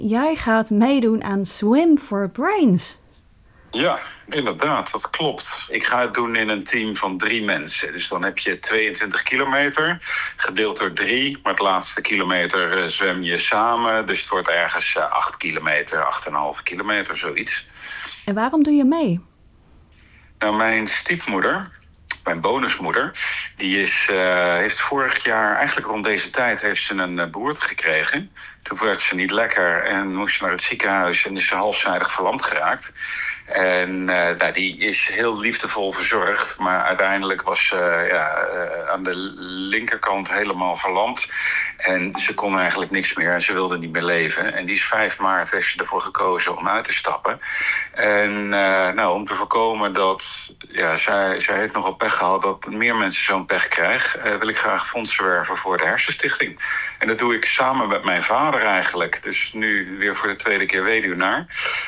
jij gaat meedoen aan Swim for Brains. Ja, inderdaad, dat klopt. Ik ga het doen in een team van 3 mensen. Dus dan heb je 22 kilometer, gedeeld door 3. Maar het laatste kilometer zwem je samen. Dus het wordt ergens 8 kilometer, 8,5 kilometer, zoiets. En waarom doe je mee? Nou, mijn stiefmoeder, mijn bonusmoeder, heeft vorig jaar, eigenlijk rond deze tijd, heeft ze een beroerte gekregen. Toen werd ze niet lekker en moest ze naar het ziekenhuis en is ze halfzijdig verlamd geraakt. En die is heel liefdevol verzorgd, maar uiteindelijk was ze aan de linkerkant helemaal verlamd. En ze kon eigenlijk niks meer en ze wilde niet meer leven. En die is 5 maart heeft ze ervoor gekozen om uit te stappen. En om te voorkomen dat, zij heeft nogal pech gehad dat meer mensen zo'n pech krijgen, wil ik graag fondsen werven voor de Hersenstichting. En dat doe ik samen met mijn vader eigenlijk. Dus nu weer voor de 2e keer weduwnaar.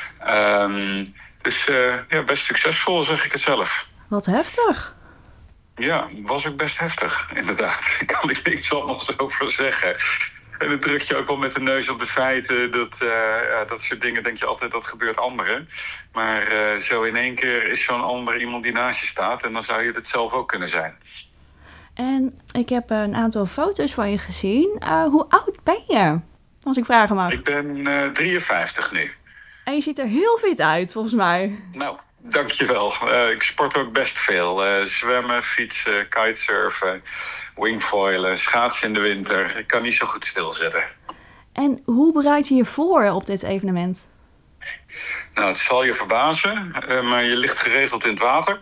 Dus best succesvol, zeg ik het zelf. Wat heftig. Ja, was ook best heftig, inderdaad. Daar kan ik niks anders over zeggen. En dan druk je ook wel met de neus op de feiten. Dat soort dingen denk je altijd, dat gebeurt anderen. Maar zo in één keer is zo'n ander iemand die naast je staat. En dan zou je het zelf ook kunnen zijn. En ik heb een aantal foto's van je gezien. Hoe oud ben je? Als ik vragen mag. Ik ben 53 nu. En je ziet er heel fit uit, volgens mij. Nou, dankjewel. Ik sport ook best veel. Zwemmen, fietsen, kitesurfen, wingfoilen, schaatsen in de winter. Ik kan niet zo goed stilzitten. En hoe bereid je je voor op dit evenement? Nou, het zal je verbazen, maar je ligt geregeld in het water.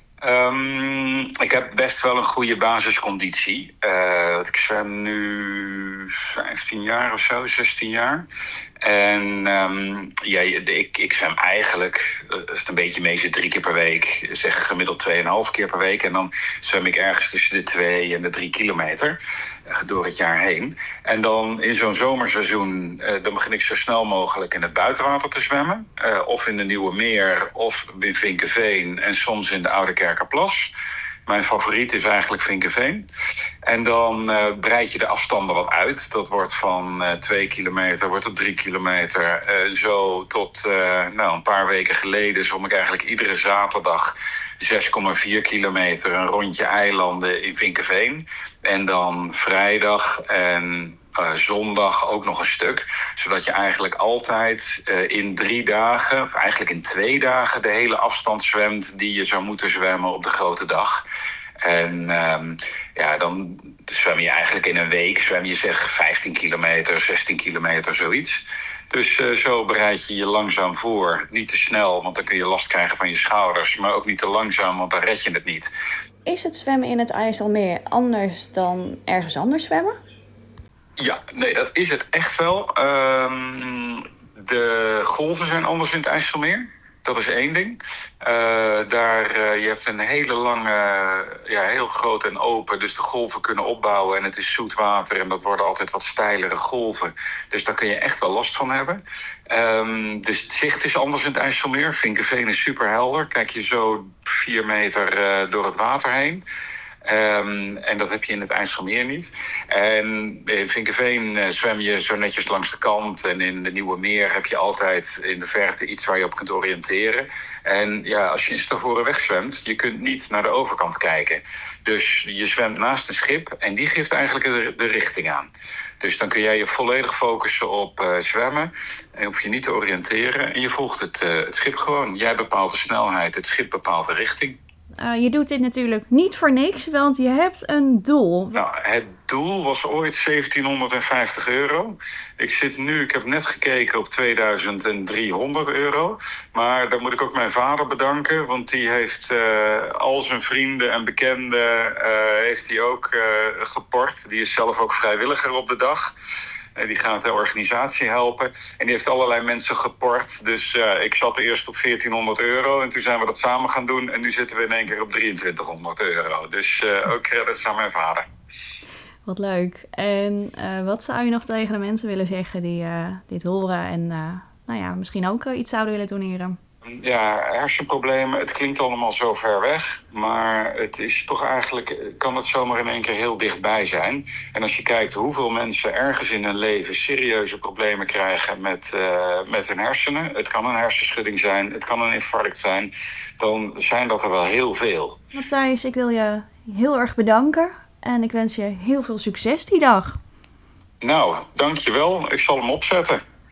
Ik heb best wel een goede basisconditie. Ik zwem nu 15 jaar of zo, 16 jaar. En ik zwem eigenlijk, als het een beetje mee zit, 3 keer per week. Zeg gemiddeld 2,5 keer per week. En dan zwem ik ergens tussen de 2 en de 3 kilometer door het jaar heen. En dan in zo'n zomerseizoen, dan begin ik zo snel mogelijk in het buitenwater te zwemmen. Of in de Nieuwe Meer, of in Vinkeveen en soms in de Oude Kerkerplas. Mijn favoriet is eigenlijk Vinkeveen. En dan breid je de afstanden wat uit. Dat wordt van 2 kilometer, wordt tot 3 kilometer. Zo tot een paar weken geleden zwom ik eigenlijk iedere zaterdag 6,4 kilometer een rondje eilanden in Vinkeveen. En dan vrijdag en zondag ook nog een stuk. Zodat je eigenlijk altijd in 3 dagen, of eigenlijk in 2 dagen, de hele afstand zwemt die je zou moeten zwemmen op de grote dag. En dan zwem je eigenlijk in een week, zwem je zeg 15 kilometer, 16 kilometer, zoiets. Dus zo bereid je je langzaam voor. Niet te snel, want dan kun je last krijgen van je schouders. Maar ook niet te langzaam, want dan red je het niet. Is het zwemmen in het IJsselmeer anders dan ergens anders zwemmen? Ja, nee, dat is het echt wel. De golven zijn anders in het IJsselmeer. Dat is 1 ding. Je hebt een hele lange, heel groot en open. Dus de golven kunnen opbouwen en het is zoet water. En dat worden altijd wat steilere golven. Dus daar kun je echt wel last van hebben. Dus het zicht is anders in het IJsselmeer. Vinkeveen is super helder. Kijk je zo 4 meter door het water heen. En dat heb je in het IJsselmeer niet. En in Vinkeveen zwem je zo netjes langs de kant. En in de Nieuwe Meer heb je altijd in de verte iets waar je op kunt oriënteren. En als je in Stavoren wegzwemt, je kunt niet naar de overkant kijken. Dus je zwemt naast een schip en die geeft eigenlijk de richting aan. Dus dan kun jij je volledig focussen op zwemmen. En hoef je niet te oriënteren. En je volgt het schip gewoon. Jij bepaalt de snelheid, het schip bepaalt de richting. Je doet dit natuurlijk niet voor niks, want je hebt een doel. Nou, het doel was ooit €1750. Ik heb net gekeken op €2300. Maar dan moet ik ook mijn vader bedanken, want die heeft al zijn vrienden en bekenden heeft hij ook geport. Die is zelf ook vrijwilliger op de dag. Die gaat de organisatie helpen. En die heeft allerlei mensen geport. Dus ik zat eerst op €1400. En toen zijn we dat samen gaan doen. En nu zitten we in één keer op €2300. Dus ook credits aan mijn vader. Wat leuk. En wat zou je nog tegen de mensen willen zeggen die dit horen en misschien ook iets zouden willen doneren? Ja, hersenproblemen, het klinkt allemaal zo ver weg, maar het is toch eigenlijk, kan het zomaar in één keer heel dichtbij zijn. En als je kijkt hoeveel mensen ergens in hun leven serieuze problemen krijgen met hun hersenen, het kan een hersenschudding zijn, het kan een infarct zijn, dan zijn dat er wel heel veel. Matthijs, ik wil je heel erg bedanken en ik wens je heel veel succes die dag. Nou, dankjewel. Ik zal hem opzetten.